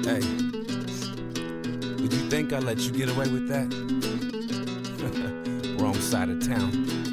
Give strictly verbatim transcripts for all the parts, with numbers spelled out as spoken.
Hey, did you think I let you get away with that? Wrong side of town.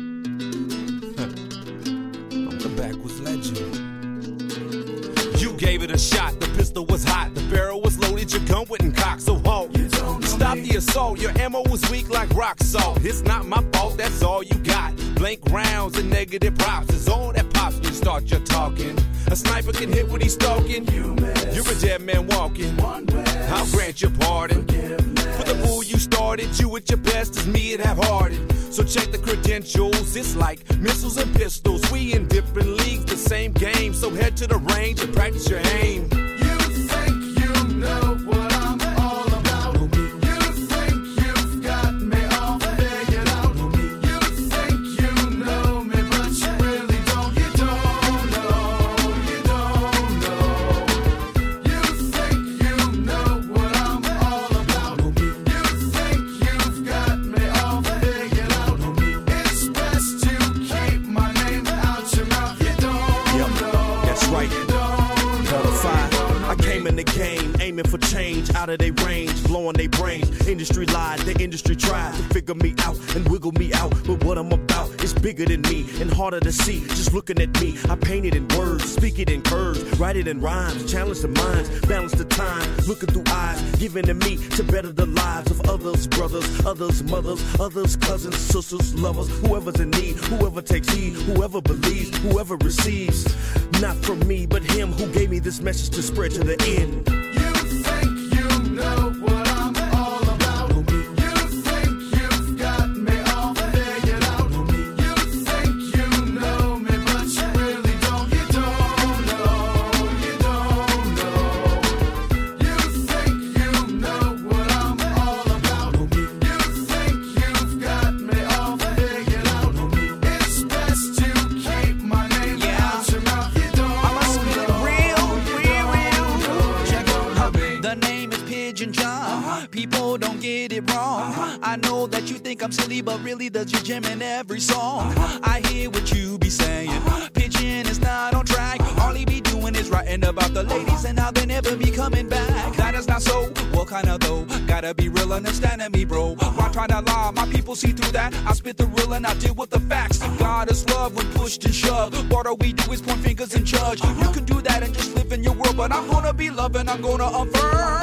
I'm the backwards legend. You gave it a shot, the pistol was hot, the barrel was loaded, your gun wouldn't cock, so halt. Stop the assault, your ammo was weak like rock salt. It's not my fault, that's all you got. Blank rounds and negative props is all that pops when you start your talking. A sniper can hit what he's stalking. You miss. You're a dead man walking. I'll grant your pardon. For the fool you started, you at your best as me at half-hearted. So check the credentials, it's like missiles and pistols. We in different leagues, the same game. So head to the range and practice your aim. You think you know what I'm all about. You think you've got me all figured out. You think you know me, but you really don't. You don't know, you don't know. You think you know what I'm all about. You think you've got me all figured out. It's best to keep my name out your mouth. You don't yep, know. That's right. I came in the game, aiming for change, out of their range, blowing their brains. Industry lied, the industry tried to figure me out and wiggle me out. But what I'm about is bigger than me and harder to see. Just looking at me, I paint it in words, speak it in curves, write it in rhymes, challenge the minds, balance the time, looking through eyes, giving to me to better the lives of others, brothers, others, mothers, others, cousins, sisters, lovers, whoever's in need, whoever takes heed, whoever believes, whoever receives. Not from me, but him who gave me this message to spread to the end. You think you know what I'm all about. You think you've got me all figured out. You think you know me, but you really don't. You don't know, you don't know. You think you know what I'm all about. You think you've got me all figured out. It's best to keep my name Yeah. out your mouth. You don't I must be know. real, real, real. Check it out. The name is Pigeon John. People don't get it wrong. I know that you think I'm silly, but really there's your gem in every song. I hear what you be saying. Pigeon is not on track. All he be doing is writing about the ladies and how they never be coming back. That is not so. What kind of though? Gotta be real, understanding me, bro. Why try to lie? My people see through that. I spit the real and I deal with the facts. God is love when pushed and shoved. What all we do is point fingers and judge. You can do that and just live in your world, but I'm gonna be loving. I'm gonna affirm.